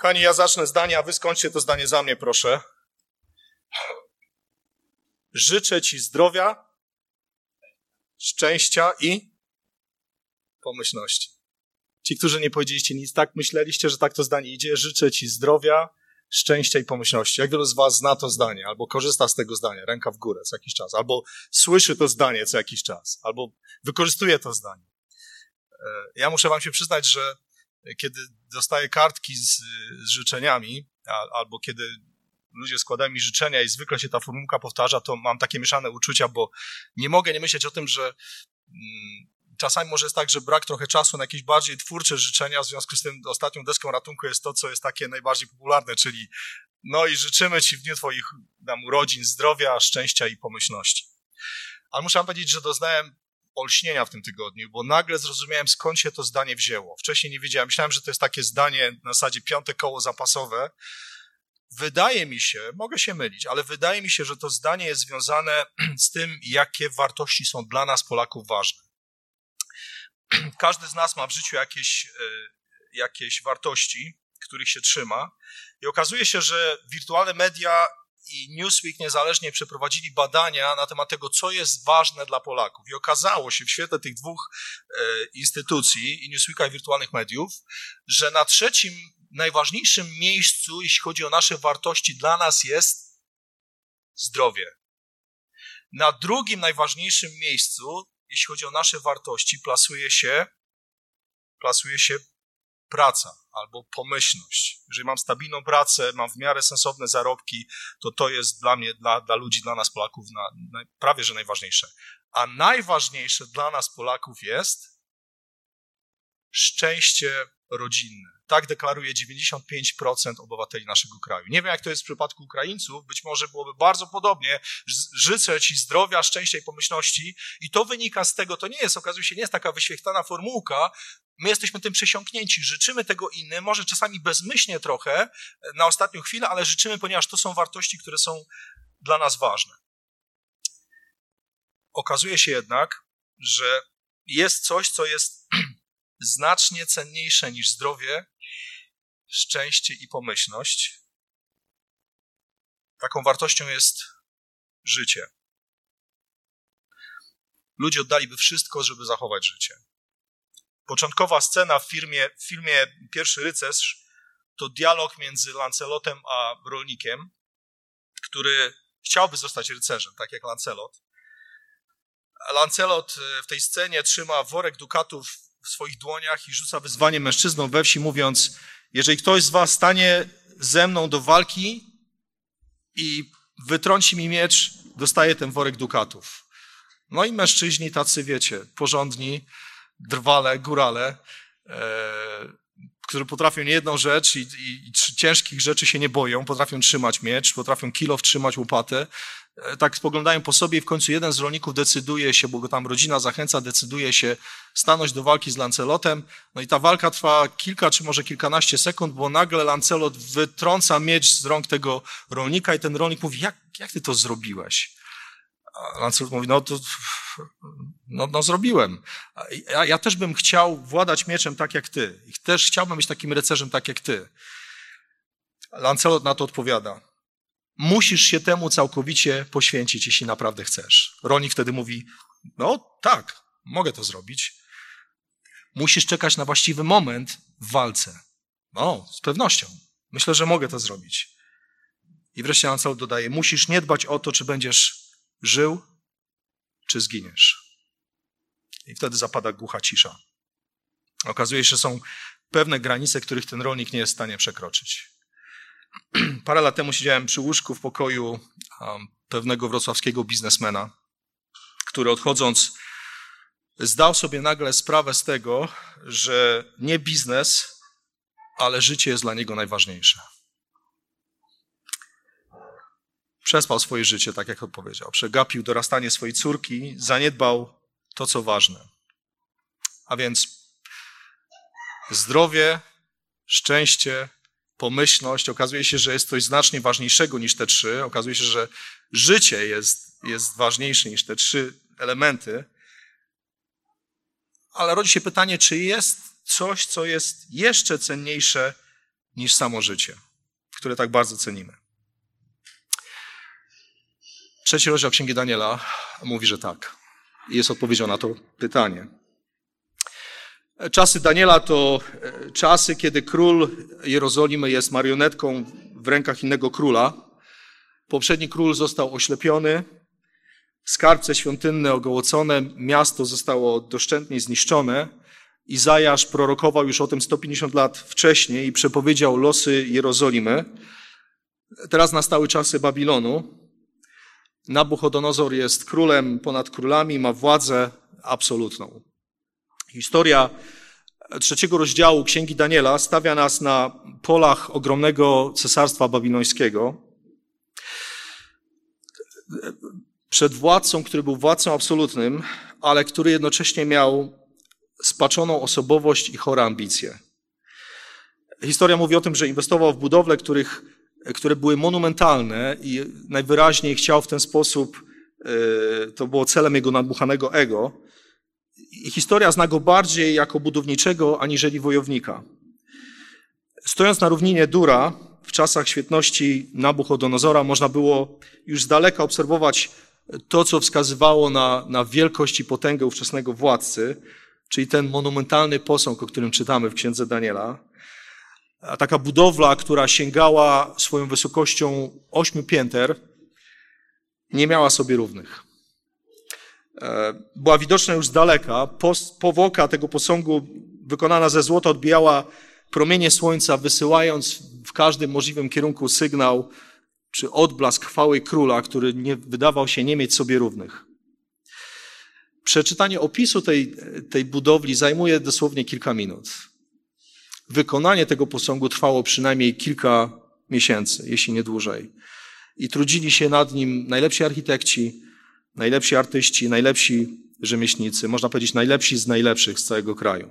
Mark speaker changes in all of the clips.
Speaker 1: Kochani, ja zacznę zdanie, a wy skończcie to zdanie za mnie, proszę. Życzę ci zdrowia, szczęścia i pomyślności. Ci, którzy nie powiedzieliście nic, tak myśleliście, że tak to zdanie idzie. Życzę ci zdrowia, szczęścia i pomyślności. Jak wielu z was zna to zdanie, albo korzysta z tego zdania, ręka w górę co jakiś czas, albo słyszy to zdanie co jakiś czas, albo wykorzystuje to zdanie. Ja muszę wam się przyznać, że kiedy dostaję kartki z życzeniami, albo kiedy ludzie składają mi życzenia i zwykle się ta formułka powtarza, to mam takie mieszane uczucia, bo nie mogę nie myśleć o tym, że czasami może jest tak, że brak trochę czasu na jakieś bardziej twórcze życzenia, w związku z tym ostatnią deską ratunku jest to, co jest takie najbardziej popularne, czyli no i życzymy ci w dniu twoich urodzin zdrowia, szczęścia i pomyślności. Ale muszę wam powiedzieć, że doznałem olśnienia w tym tygodniu, bo nagle zrozumiałem, skąd się to zdanie wzięło. Wcześniej nie wiedziałem, myślałem, że to jest takie zdanie na zasadzie 5. koło zapasowe. Wydaje mi się, mogę się mylić, ale wydaje mi się, że to zdanie jest związane z tym, jakie wartości są dla nas, Polaków, ważne. Każdy z nas ma w życiu jakieś wartości, których się trzyma i okazuje się, że wirtualne media i Newsweek niezależnie przeprowadzili badania na temat tego, co jest ważne dla Polaków. I okazało się w świetle tych dwóch instytucji, i Newsweeka i wirtualnych mediów, że na 3. najważniejszym miejscu, jeśli chodzi o nasze wartości, dla nas jest zdrowie. Na 2. najważniejszym miejscu, jeśli chodzi o nasze wartości, plasuje się praca albo pomyślność. Jeżeli mam stabilną pracę, mam w miarę sensowne zarobki, to jest dla mnie, dla ludzi, dla nas Polaków prawie że najważniejsze. A najważniejsze dla nas Polaków jest szczęście rodzinne. Tak deklaruje 95% obywateli naszego kraju. Nie wiem, jak to jest w przypadku Ukraińców, być może byłoby bardzo podobnie. Życzę ci zdrowia, szczęścia i pomyślności i to wynika z tego, to nie jest, okazuje się, nie jest taka wyświetlana formułka, my jesteśmy tym przesiąknięci, życzymy tego innym, może czasami bezmyślnie trochę, na ostatnią chwilę, ale życzymy, ponieważ to są wartości, które są dla nas ważne. Okazuje się jednak, że jest coś, co jest znacznie cenniejsze niż zdrowie, szczęście i pomyślność. Taką wartością jest życie. Ludzie oddaliby wszystko, żeby zachować życie. Początkowa scena w filmie Pierwszy rycerz to dialog między Lancelotem a rolnikiem, który chciałby zostać rycerzem, tak jak Lancelot. Lancelot w tej scenie trzyma worek dukatów w swoich dłoniach i rzuca wyzwanie mężczyznom we wsi, mówiąc: jeżeli ktoś z was stanie ze mną do walki i wytrąci mi miecz, dostaje ten worek dukatów. No i mężczyźni tacy, wiecie, porządni, drwale, górale, którzy potrafią niejedną rzecz i ciężkich rzeczy się nie boją, potrafią trzymać miecz, potrafią kilof trzymać łopatę, tak spoglądają po sobie i w końcu jeden z rolników decyduje się, bo go tam rodzina zachęca, decyduje się stanąć do walki z Lancelotem. No i ta walka trwa kilka czy może kilkanaście sekund, bo nagle Lancelot wytrąca miecz z rąk tego rolnika i ten rolnik mówi: jak ty to zrobiłeś? A Lancelot mówi: no zrobiłem. Ja też bym chciał władać mieczem tak jak ty. I też chciałbym być takim rycerzem tak jak ty. Lancelot na to odpowiada: musisz się temu całkowicie poświęcić, jeśli naprawdę chcesz. Rolnik wtedy mówi: no tak, mogę to zrobić. Musisz czekać na właściwy moment w walce. No, z pewnością. Myślę, że mogę to zrobić. I wreszcie Lancelot dodaje: musisz nie dbać o to, czy będziesz żył, czy zginiesz. I wtedy zapada głucha cisza. Okazuje się, że są pewne granice, których ten rolnik nie jest w stanie przekroczyć. Parę lat temu siedziałem przy łóżku w pokoju pewnego wrocławskiego biznesmena, który odchodząc zdał sobie nagle sprawę z tego, że nie biznes, ale życie jest dla niego najważniejsze. Przespał swoje życie, tak jak odpowiedział. Przegapił dorastanie swojej córki, zaniedbał to, co ważne. A więc zdrowie, szczęście, pomyślność, okazuje się, że jest coś znacznie ważniejszego niż te 3. Okazuje się, że życie jest ważniejsze niż te 3 elementy. Ale rodzi się pytanie, czy jest coś, co jest jeszcze cenniejsze niż samo życie, które tak bardzo cenimy. 3 rozdział Księgi Daniela mówi, że tak. I jest odpowiedzią na to pytanie. Czasy Daniela to czasy, kiedy król Jerozolimy jest marionetką w rękach innego króla. Poprzedni król został oślepiony, skarbce świątynne ogołocone, miasto zostało doszczętnie zniszczone. Izajasz prorokował już o tym 150 lat wcześniej i przepowiedział losy Jerozolimy. Teraz nastały czasy Babilonu. Nabuchodonozor jest królem ponad królami, ma władzę absolutną. Historia 3 rozdziału Księgi Daniela stawia nas na polach ogromnego cesarstwa babilońskiego. Przed władcą, który był władcą absolutnym, ale który jednocześnie miał spaczoną osobowość i chore ambicje. Historia mówi o tym, że inwestował w budowle, które były monumentalne i najwyraźniej chciał w ten sposób, to było celem jego nadmuchanego ego. I historia zna go bardziej jako budowniczego, aniżeli wojownika. Stojąc na równinie Dura, w czasach świetności Nabuchodonozora, można było już z daleka obserwować to, co wskazywało na wielkość i potęgę ówczesnego władcy, czyli ten monumentalny posąg, o którym czytamy w Księdze Daniela. A taka budowla, która sięgała swoją wysokością 8 pięter, nie miała sobie równych. Była widoczna już z daleka. Powłoka tego posągu wykonana ze złota odbijała promienie słońca, wysyłając w każdym możliwym kierunku sygnał czy odblask chwały króla, który nie wydawał się nie mieć sobie równych. Przeczytanie opisu tej budowli zajmuje dosłownie kilka minut. Wykonanie tego posągu trwało przynajmniej kilka miesięcy, jeśli nie dłużej. I trudzili się nad nim najlepsi architekci, najlepsi artyści, najlepsi rzemieślnicy, można powiedzieć najlepsi z najlepszych z całego kraju.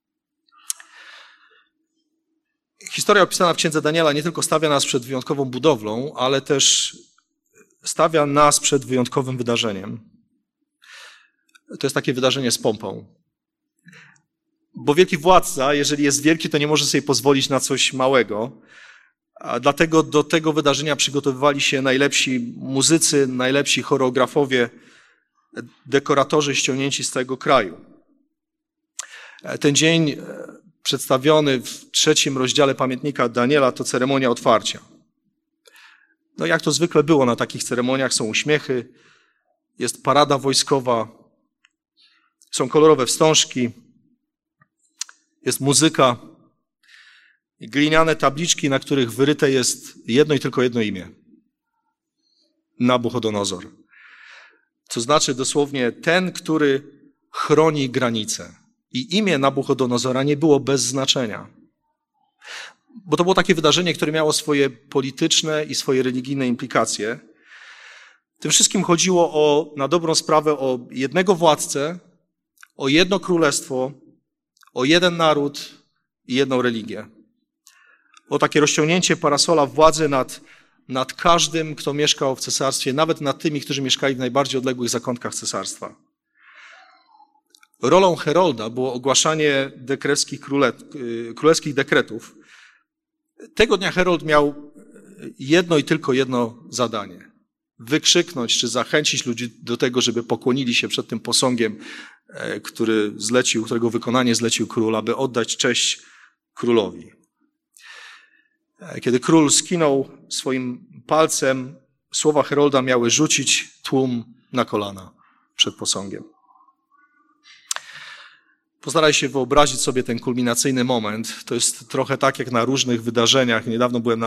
Speaker 1: Historia opisana w Księdze Daniela nie tylko stawia nas przed wyjątkową budowlą, ale też stawia nas przed wyjątkowym wydarzeniem. To jest takie wydarzenie z pompą. Bo wielki władca, jeżeli jest wielki, to nie może sobie pozwolić na coś małego. A dlatego do tego wydarzenia przygotowywali się najlepsi muzycy, najlepsi choreografowie, dekoratorzy ściągnięci z całego kraju. Ten dzień przedstawiony w 3 rozdziale pamiętnika Daniela to ceremonia otwarcia. No jak to zwykle było na takich ceremoniach, są uśmiechy, jest parada wojskowa, są kolorowe wstążki, jest muzyka i gliniane tabliczki, na których wyryte jest jedno i tylko jedno imię. Nabuchodonozor. Co znaczy dosłownie ten, który chroni granice. I imię Nabuchodonozora nie było bez znaczenia. Bo to było takie wydarzenie, które miało swoje polityczne i swoje religijne implikacje. Tym wszystkim chodziło na dobrą sprawę o jednego władcę, o jedno królestwo, o jeden naród i jedną religię. O takie rozciągnięcie parasola władzy nad każdym, kto mieszkał w cesarstwie, nawet nad tymi, którzy mieszkali w najbardziej odległych zakątkach cesarstwa. Rolą herolda było ogłaszanie królewskich dekretów. Tego dnia herold miał jedno i tylko jedno zadanie. Wykrzyknąć czy zachęcić ludzi do tego, żeby pokłonili się przed tym posągiem, którego wykonanie zlecił król, aby oddać cześć królowi. Kiedy król skinął swoim palcem, słowa herolda miały rzucić tłum na kolana przed posągiem. Postaraj się wyobrazić sobie ten kulminacyjny moment. To jest trochę tak jak na różnych wydarzeniach. Niedawno byłem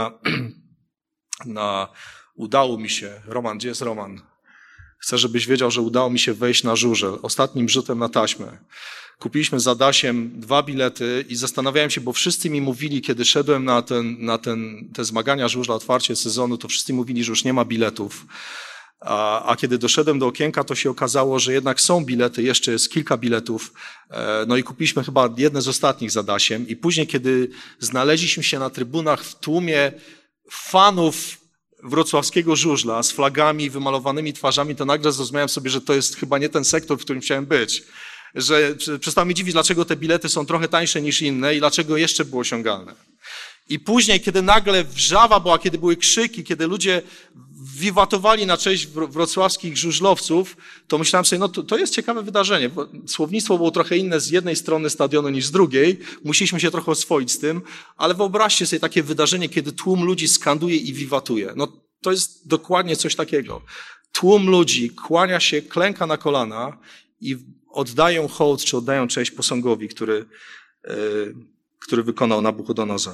Speaker 1: udało mi się, Roman, gdzie jest Roman? Chcę, żebyś wiedział, że udało mi się wejść na żużel, ostatnim rzutem na taśmę. Kupiliśmy z Adasiem 2 bilety i zastanawiałem się, bo wszyscy mi mówili, kiedy szedłem na te zmagania żużla, otwarcie sezonu, to wszyscy mówili, że już nie ma biletów. A kiedy doszedłem do okienka, to się okazało, że jednak są bilety, jeszcze jest kilka biletów. No i kupiliśmy chyba jedne z ostatnich z Adasiem. I później, kiedy znaleźliśmy się na trybunach w tłumie fanów wrocławskiego żużla z flagami, wymalowanymi twarzami, to nagle zrozumiałem sobie, że to jest chyba nie ten sektor, w którym chciałem być. Że przestałem mnie dziwić, dlaczego te bilety są trochę tańsze niż inne i dlaczego jeszcze były osiągalne. I później, kiedy nagle wrzawa była, kiedy były krzyki, kiedy ludzie wiwatowali na cześć wrocławskich żużlowców, to myślałem sobie, no to jest ciekawe wydarzenie. Bo słownictwo było trochę inne z jednej strony stadionu niż z drugiej. Musieliśmy się trochę oswoić z tym, ale wyobraźcie sobie takie wydarzenie, kiedy tłum ludzi skanduje i wiwatuje. No to jest dokładnie coś takiego. Tłum ludzi kłania się, klęka na kolana i oddają hołd, czy oddają cześć posągowi, który wykonał Nabuchodonozor.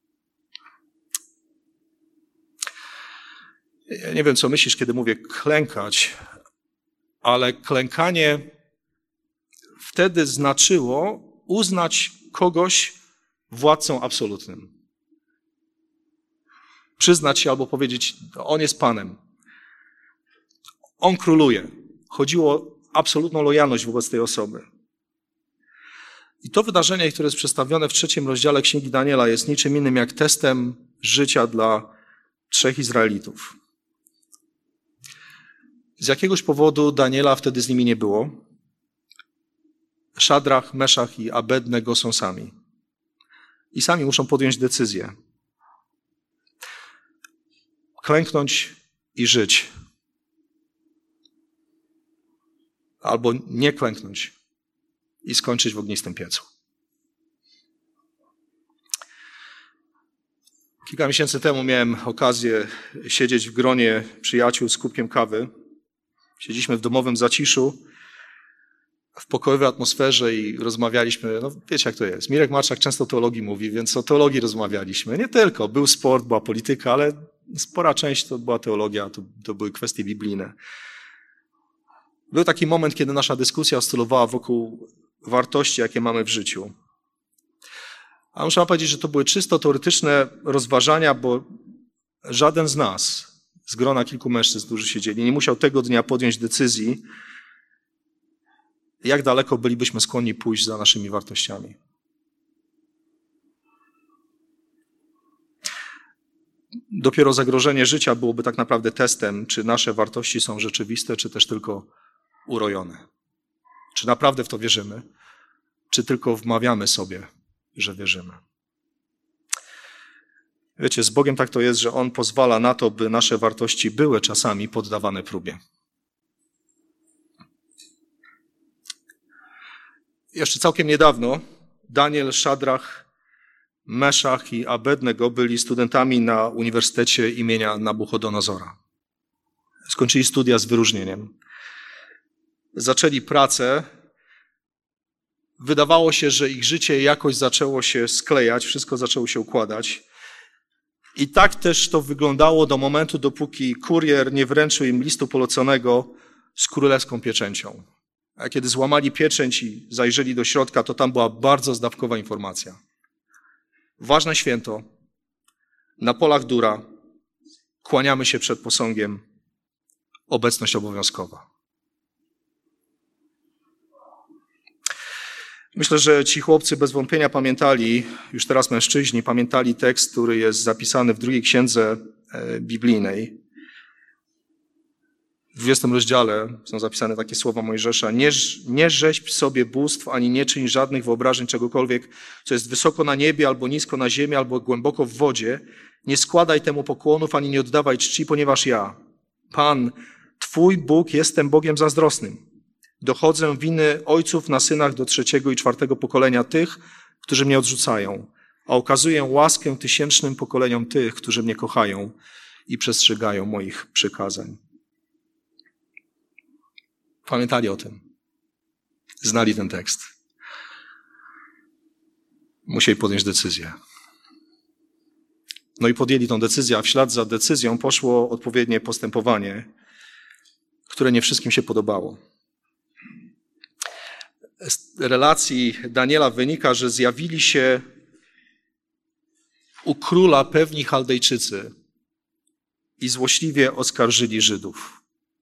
Speaker 1: Ja nie wiem, co myślisz, kiedy mówię klękać, ale klękanie wtedy znaczyło uznać kogoś władcą absolutnym. Przyznać się albo powiedzieć, on jest Panem. On króluje. Chodziło o absolutną lojalność wobec tej osoby. I to wydarzenie, które jest przedstawione w 3 rozdziale Księgi Daniela, jest niczym innym jak testem życia dla 3 Izraelitów. Z jakiegoś powodu Daniela wtedy z nimi nie było. Szadrach, Meszach i Abednego są sami. I sami muszą podjąć decyzję. Klęknąć i żyć. Albo nie klęknąć i skończyć w ognistym piecu. Kilka miesięcy temu miałem okazję siedzieć w gronie przyjaciół z kubkiem kawy. Siedzieliśmy w domowym zaciszu, w pokojowej atmosferze i rozmawialiśmy, no wiecie jak to jest. Mirek Marczak często o teologii mówi, więc o teologii rozmawialiśmy. Nie tylko, był sport, była polityka, ale spora część to była teologia, to były kwestie biblijne. Był taki moment, kiedy nasza dyskusja oscylowała wokół wartości, jakie mamy w życiu. A muszę powiedzieć, że to były czysto teoretyczne rozważania, bo żaden z nas, z grona kilku mężczyzn, którzy siedzieli, nie musiał tego dnia podjąć decyzji, jak daleko bylibyśmy skłonni pójść za naszymi wartościami. Dopiero zagrożenie życia byłoby tak naprawdę testem, czy nasze wartości są rzeczywiste, czy też tylko urojone. Czy naprawdę w to wierzymy, czy tylko wmawiamy sobie, że wierzymy. Wiecie, z Bogiem tak to jest, że On pozwala na to, by nasze wartości były czasami poddawane próbie. Jeszcze całkiem niedawno Daniel, Szadrach, Meszach i Abednego byli studentami na Uniwersytecie imienia Nabuchodonozora. Skończyli studia z wyróżnieniem. Zaczęli pracę. Wydawało się, że ich życie jakoś zaczęło się sklejać, wszystko zaczęło się układać. I tak też to wyglądało do momentu, dopóki kurier nie wręczył im listu poleconego z królewską pieczęcią. A kiedy złamali pieczęć i zajrzeli do środka, to tam była bardzo zdawkowa informacja. Ważne święto, na polach Dura, kłaniamy się przed posągiem, obecność obowiązkowa. Myślę, że ci chłopcy bez wątpienia pamiętali, już teraz mężczyźni, pamiętali tekst, który jest zapisany w 2 księdze biblijnej. W 20 rozdziale są zapisane takie słowa Mojżesza. Nie rzeźb sobie bóstw, ani nie czyń żadnych wyobrażeń czegokolwiek, co jest wysoko na niebie, albo nisko na ziemi, albo głęboko w wodzie. Nie składaj temu pokłonów, ani nie oddawaj czci, ponieważ ja, Pan, Twój Bóg, jestem Bogiem zazdrosnym. Dochodzę winy ojców na synach do 3. i 4. pokolenia tych, którzy mnie odrzucają, a okazuję łaskę 1000 pokoleniom tych, którzy mnie kochają i przestrzegają moich przykazań. Pamiętali o tym. Znali ten tekst. Musieli podjąć decyzję. No i podjęli tą decyzję, a w ślad za decyzją poszło odpowiednie postępowanie, które nie wszystkim się podobało. Z relacji Daniela wynika, że zjawili się u króla pewni Chaldejczycy i złośliwie oskarżyli Żydów.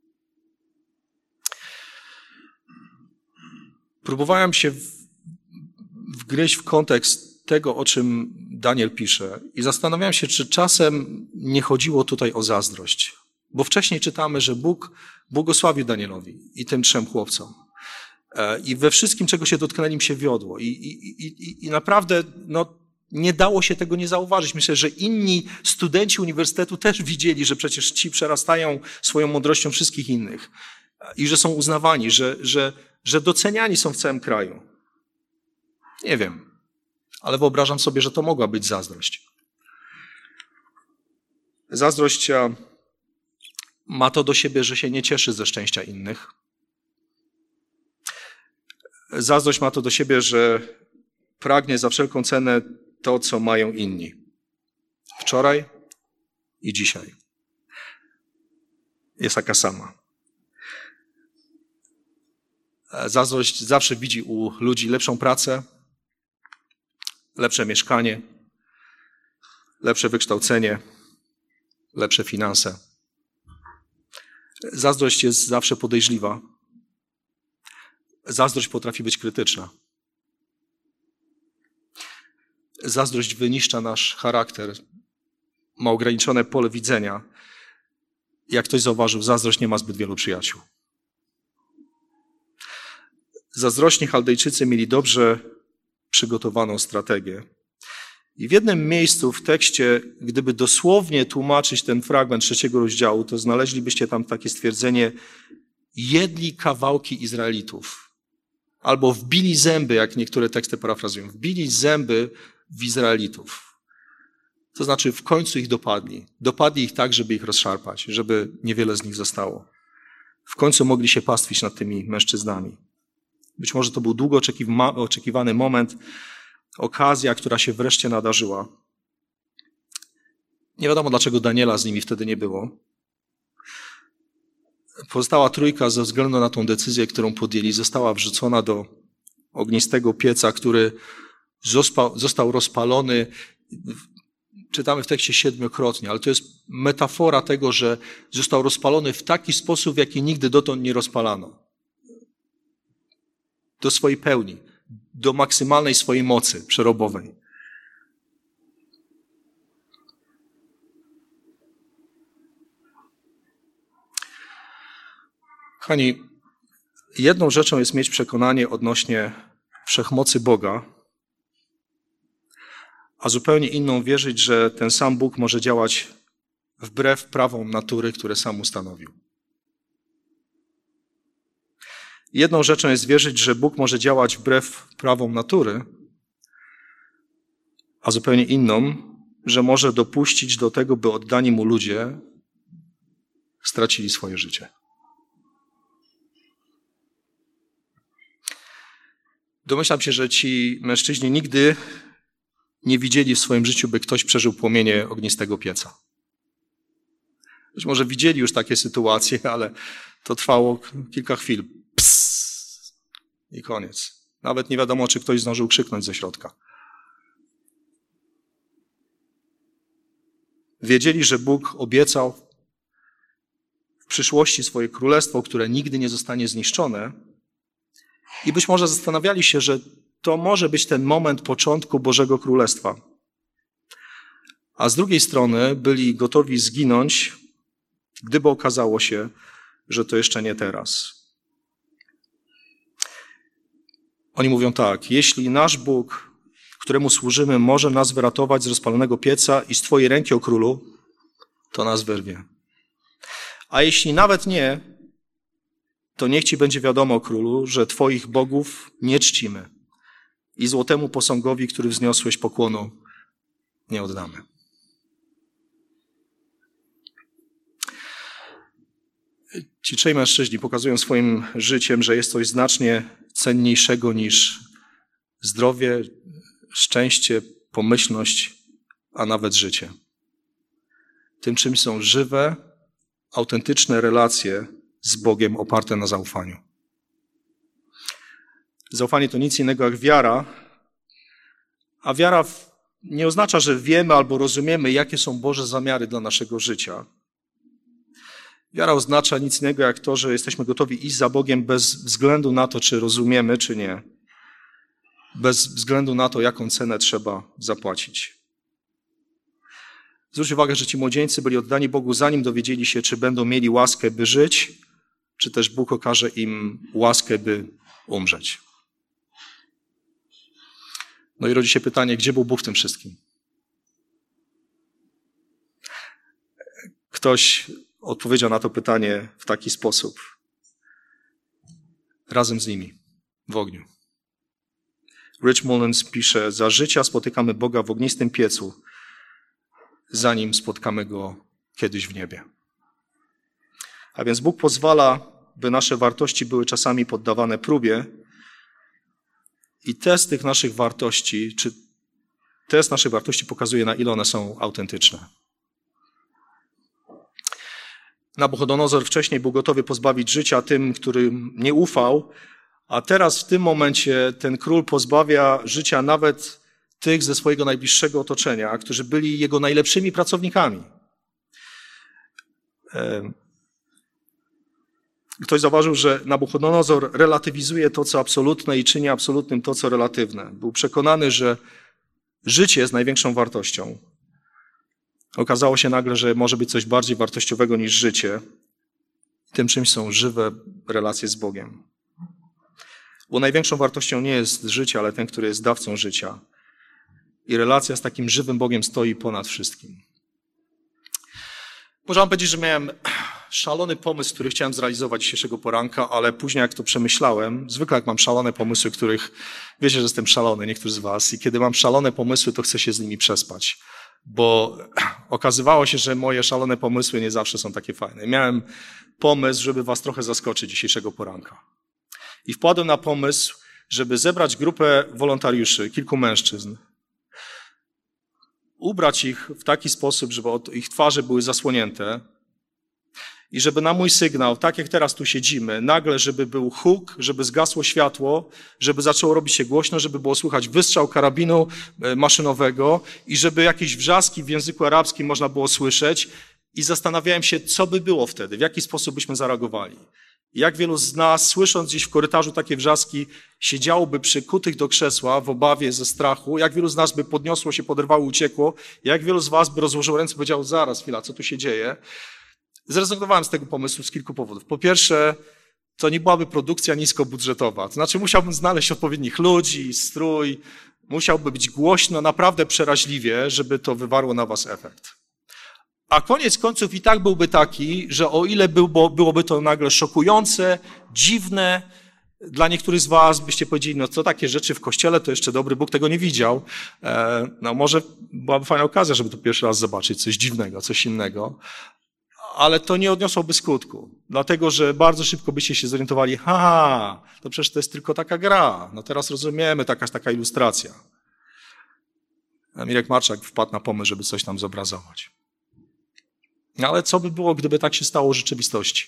Speaker 1: Próbowałem się wgryźć w kontekst tego, o czym Daniel pisze i zastanawiałem się, czy czasem nie chodziło tutaj o zazdrość. Bo wcześniej czytamy, że Bóg błogosławił Danielowi i tym 3 chłopcom. I we wszystkim, czego się dotknęli, im się wiodło. I naprawdę, no, Nie dało się tego nie zauważyć. Myślę, że inni studenci uniwersytetu też widzieli, że przecież ci przerastają swoją mądrością wszystkich innych i że są uznawani, że doceniani są w całym kraju. Nie wiem, ale wyobrażam sobie, że to mogła być zazdrość. Zazdrość ma to do siebie, że się nie cieszy ze szczęścia innych. Zazdrość ma to do siebie, że pragnie za wszelką cenę to, co mają inni. Wczoraj i dzisiaj. Jest taka sama. Zazdrość zawsze widzi u ludzi lepszą pracę, lepsze mieszkanie, lepsze wykształcenie, lepsze finanse. Zazdrość jest zawsze podejrzliwa. Zazdrość potrafi być krytyczna. Zazdrość wyniszcza nasz charakter, ma ograniczone pole widzenia. Jak ktoś zauważył, zazdrość nie ma zbyt wielu przyjaciół. Zazdrośni Chaldejczycy mieli dobrze przygotowaną strategię. I w jednym miejscu w tekście, gdyby dosłownie tłumaczyć ten fragment 3 rozdziału, to znaleźlibyście tam takie stwierdzenie: jedli kawałki Izraelitów. Albo wbili zęby, jak niektóre teksty parafrazują. Wbili zęby w Izraelitów. To znaczy w końcu ich dopadli. Dopadli ich tak, żeby ich rozszarpać, żeby niewiele z nich zostało. W końcu mogli się pastwić nad tymi mężczyznami. Być może to był długo oczekiwany moment, okazja, która się wreszcie nadarzyła. Nie wiadomo, dlaczego Daniela z nimi wtedy nie było. Pozostała trójka ze względu na tą decyzję, którą podjęli, została wrzucona do ognistego pieca, który został rozpalony. Czytamy w tekście 7-krotnie, ale to jest metafora tego, że został rozpalony w taki sposób, w jaki nigdy dotąd nie rozpalano. Do swojej pełni, do maksymalnej swojej mocy przerobowej. Kochani, jedną rzeczą jest mieć przekonanie odnośnie wszechmocy Boga, a zupełnie inną wierzyć, że ten sam Bóg może działać wbrew prawom natury, które sam ustanowił. Jedną rzeczą jest wierzyć, że Bóg może działać wbrew prawom natury, a zupełnie inną, że może dopuścić do tego, by oddani Mu ludzie stracili swoje życie. Domyślam się, że ci mężczyźni nigdy nie widzieli w swoim życiu, by ktoś przeżył płomienie ognistego pieca. Być może widzieli już takie sytuacje, ale to trwało kilka chwil. Psss! I koniec. Nawet nie wiadomo, czy ktoś zdążył krzyknąć ze środka. Wiedzieli, że Bóg obiecał w przyszłości swoje królestwo, które nigdy nie zostanie zniszczone. I być może zastanawiali się, że to może być ten moment początku Bożego Królestwa. A z drugiej strony byli gotowi zginąć, gdyby okazało się, że to jeszcze nie teraz. Oni mówią tak: jeśli nasz Bóg, któremu służymy, może nas wyratować z rozpalonego pieca i z Twojej ręki, o królu, to nas wyrwie. A jeśli nawet nie, to niech Ci będzie wiadomo, o królu, że Twoich bogów nie czcimy i złotemu posągowi, który wzniosłeś, pokłonu nie oddamy. Ci trzej mężczyźni pokazują swoim życiem, że jest coś znacznie cenniejszego niż zdrowie, szczęście, pomyślność, a nawet życie. Tym czymś są żywe, autentyczne relacje z Bogiem oparte na zaufaniu. Zaufanie to nic innego jak wiara, a wiara nie oznacza, że wiemy albo rozumiemy, jakie są Boże zamiary dla naszego życia. Wiara oznacza nic innego jak to, że jesteśmy gotowi iść za Bogiem bez względu na to, czy rozumiemy, czy nie. Bez względu na to, jaką cenę trzeba zapłacić. Zwróć uwagę, że ci młodzieńcy byli oddani Bogu, zanim dowiedzieli się, czy będą mieli łaskę, by żyć, czy też Bóg okaże im łaskę, by umrzeć. No i rodzi się pytanie, gdzie był Bóg w tym wszystkim? Ktoś odpowiedział na to pytanie w taki sposób. Razem z nimi, w ogniu. Rich Mullins pisze, za życia spotykamy Boga w ognistym piecu, zanim spotkamy Go kiedyś w niebie. A więc Bóg pozwala, by nasze wartości były czasami poddawane próbie i test naszych wartości pokazuje, na ile one są autentyczne. Nabuchodonozor wcześniej był gotowy pozbawić życia tym, którym nie ufał, a teraz w tym momencie ten król pozbawia życia nawet tych ze swojego najbliższego otoczenia, którzy byli jego najlepszymi pracownikami. Ktoś zauważył, że Nabuchodonozor relatywizuje to, co absolutne i czyni absolutnym to, co relatywne. Był przekonany, że życie jest największą wartością. Okazało się nagle, że może być coś bardziej wartościowego niż życie. Tym czymś są żywe relacje z Bogiem. Bo największą wartością nie jest życie, ale ten, który jest dawcą życia. I relacja z takim żywym Bogiem stoi ponad wszystkim. Można powiedzieć, że miałem szalony pomysł, który chciałem zrealizować dzisiejszego poranka, ale później jak to przemyślałem, zwykle jak mam szalone pomysły, których wiecie, że jestem szalony, niektórzy z was, i kiedy mam szalone pomysły, to chcę się z nimi przespać. Bo okazywało się, że moje szalone pomysły nie zawsze są takie fajne. Miałem pomysł, żeby was trochę zaskoczyć dzisiejszego poranka. I wpadłem na pomysł, żeby zebrać grupę wolontariuszy, kilku mężczyzn, ubrać ich w taki sposób, żeby ich twarze były zasłonięte i żeby na mój sygnał, tak jak teraz tu siedzimy, nagle, żeby był huk, żeby zgasło światło, żeby zaczęło robić się głośno, żeby było słychać wystrzał karabinu maszynowego i żeby jakieś wrzaski w języku arabskim można było słyszeć i zastanawiałem się, co by było wtedy, w jaki sposób byśmy zareagowali. Jak wielu z nas, słysząc gdzieś w korytarzu takie wrzaski, siedziałoby przykutych do krzesła w obawie, ze strachu, jak wielu z nas by podniosło się, poderwało, uciekło, jak wielu z was by rozłożyło ręce i powiedział, zaraz, chwila, co tu się dzieje? Zrezygnowałem z tego pomysłu z kilku powodów. Po pierwsze, to nie byłaby produkcja niskobudżetowa. To znaczy musiałbym znaleźć odpowiednich ludzi, strój, musiałby być głośno, naprawdę przeraźliwie, żeby to wywarło na was efekt. A koniec końców i tak byłby taki, że o ile byłoby to nagle szokujące, dziwne, dla niektórych z was byście powiedzieli, no co takie rzeczy w kościele, to jeszcze dobry Bóg tego nie widział. No może byłaby fajna okazja, żeby to pierwszy raz zobaczyć, coś dziwnego, coś innego. Ale to nie odniosłoby skutku, dlatego że bardzo szybko byście się zorientowali, to przecież to jest tylko taka gra, no teraz rozumiemy, taka ilustracja. Mirek Marczak wpadł na pomysł, żeby coś tam zobrazować. No ale co by było, gdyby tak się stało w rzeczywistości?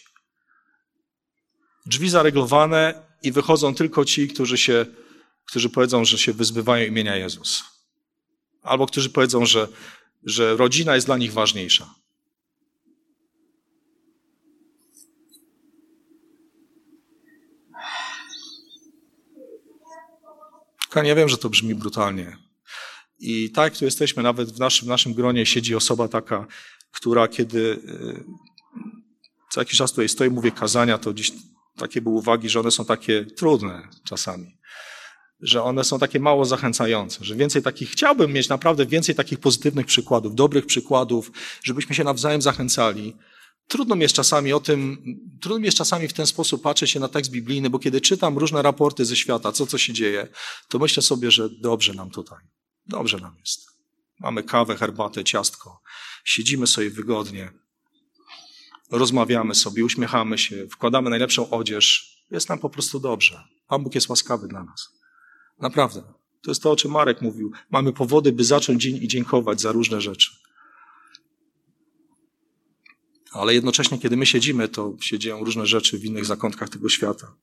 Speaker 1: Drzwi zareglowane i wychodzą tylko ci, którzy powiedzą, że się wyzbywają imienia Jezus. Albo którzy powiedzą, że rodzina jest dla nich ważniejsza. Ja wiem, że to brzmi brutalnie. I tak jak tu jesteśmy, nawet w naszym gronie siedzi osoba taka, która kiedy co jakiś czas tutaj stoi, mówię kazania, to gdzieś takie były uwagi, że one są takie trudne czasami. Że one są takie mało zachęcające, że chciałbym mieć naprawdę więcej takich pozytywnych przykładów, dobrych przykładów, żebyśmy się nawzajem zachęcali. Trudno mi jest czasami w ten sposób patrzeć się na tekst biblijny, bo kiedy czytam różne raporty ze świata, co się dzieje, to myślę sobie, że dobrze nam tutaj. Dobrze nam jest. Mamy kawę, herbatę, ciastko. Siedzimy sobie wygodnie. Rozmawiamy sobie, uśmiechamy się, wkładamy najlepszą odzież. Jest nam po prostu dobrze. Pan Bóg jest łaskawy dla nas. Naprawdę. To jest to, o czym Marek mówił. Mamy powody, by zacząć dzień i dziękować za różne rzeczy. Ale jednocześnie, kiedy my siedzimy, to się dzieją różne rzeczy w innych zakątkach tego świata.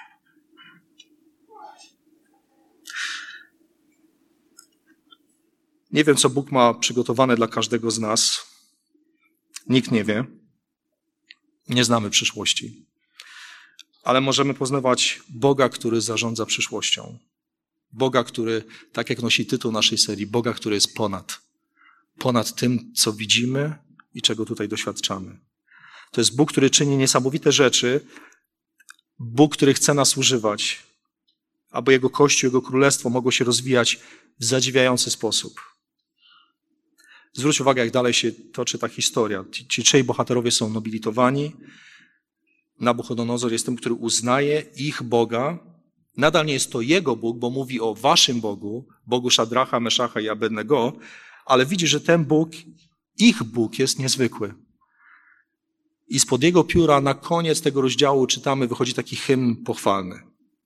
Speaker 1: Nie wiem, co Bóg ma przygotowane dla każdego z nas. Nikt nie wie. Nie znamy przyszłości. Ale możemy poznawać Boga, który zarządza przyszłością. Boga, który, tak jak nosi tytuł naszej serii, Boga, który jest ponad tym, co widzimy i czego tutaj doświadczamy. To jest Bóg, który czyni niesamowite rzeczy. Bóg, który chce nas używać. aby Jego Kościół, Jego Królestwo mogło się rozwijać w zadziwiający sposób. Zwróć uwagę, jak dalej się toczy ta historia. Ci trzej bohaterowie są nobilitowani. Nabuchodonozor jest tym, który uznaje ich Boga. Nadal nie jest to jego Bóg, bo mówi o waszym Bogu, Bogu Szadracha, Meszacha i Abednego, ale widzi, że ten Bóg, ich Bóg jest niezwykły. I spod jego pióra na koniec tego rozdziału czytamy, wychodzi taki hymn pochwalny.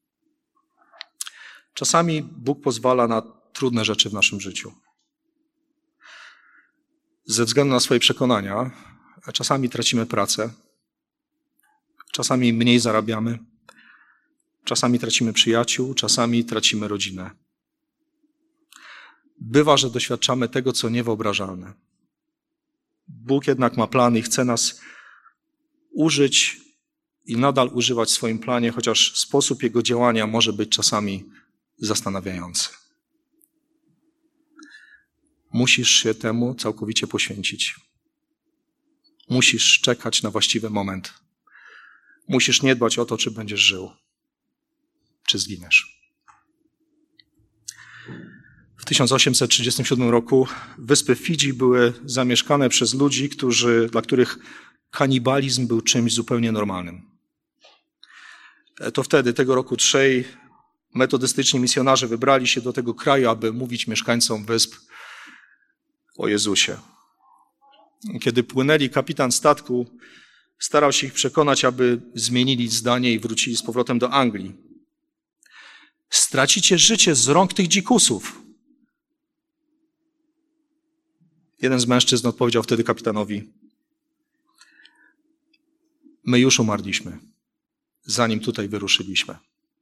Speaker 1: Czasami Bóg pozwala na trudne rzeczy w naszym życiu. Ze względu na swoje przekonania, czasami tracimy pracę, czasami mniej zarabiamy, czasami tracimy przyjaciół, czasami tracimy rodzinę. Bywa, że doświadczamy tego, co niewyobrażalne. Bóg jednak ma plany i chce nas użyć i nadal używać w swoim planie, chociaż sposób Jego działania może być czasami zastanawiający. Musisz się temu całkowicie poświęcić. Musisz czekać na właściwy moment. Musisz nie dbać o to, czy będziesz żył, czy zginiesz. W 1837 roku wyspy Fidżi były zamieszkane przez ludzi, dla których kanibalizm był czymś zupełnie normalnym. To wtedy, tego roku, trzej metodystyczni misjonarze wybrali się do tego kraju, aby mówić mieszkańcom wysp o Jezusie. Kiedy płynęli, kapitan statku starał się ich przekonać, aby zmienili zdanie i wrócili z powrotem do Anglii. Stracicie życie z rąk tych dzikusów. Jeden z mężczyzn odpowiedział wtedy kapitanowi: my już umarliśmy, zanim tutaj wyruszyliśmy.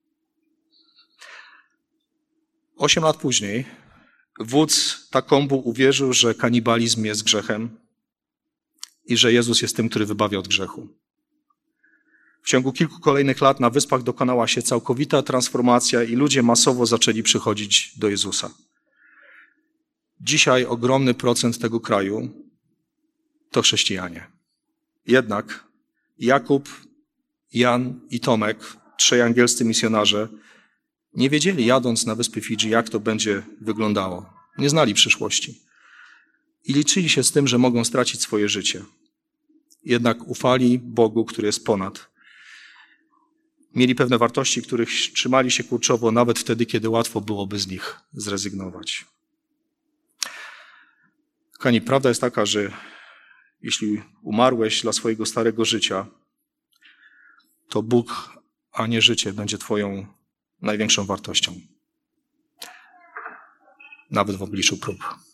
Speaker 1: 8 lat później wódz Takombu uwierzył, że kanibalizm jest grzechem i że Jezus jest tym, który wybawia od grzechu. W ciągu kilku kolejnych lat na wyspach dokonała się całkowita transformacja i ludzie masowo zaczęli przychodzić do Jezusa. Dzisiaj ogromny procent tego kraju to chrześcijanie. Jednak Jakub, Jan i Tomek, trzej angielscy misjonarze, nie wiedzieli, jadąc na wyspy Fidżi, jak to będzie wyglądało. Nie znali przyszłości. I liczyli się z tym, że mogą stracić swoje życie. Jednak ufali Bogu, który jest ponad. Mieli pewne wartości, których trzymali się kurczowo, nawet wtedy, kiedy łatwo byłoby z nich zrezygnować. Kochani, prawda jest taka, że jeśli umarłeś dla swojego starego życia, to Bóg, a nie życie, będzie twoją największą wartością. Nawet w obliczu prób.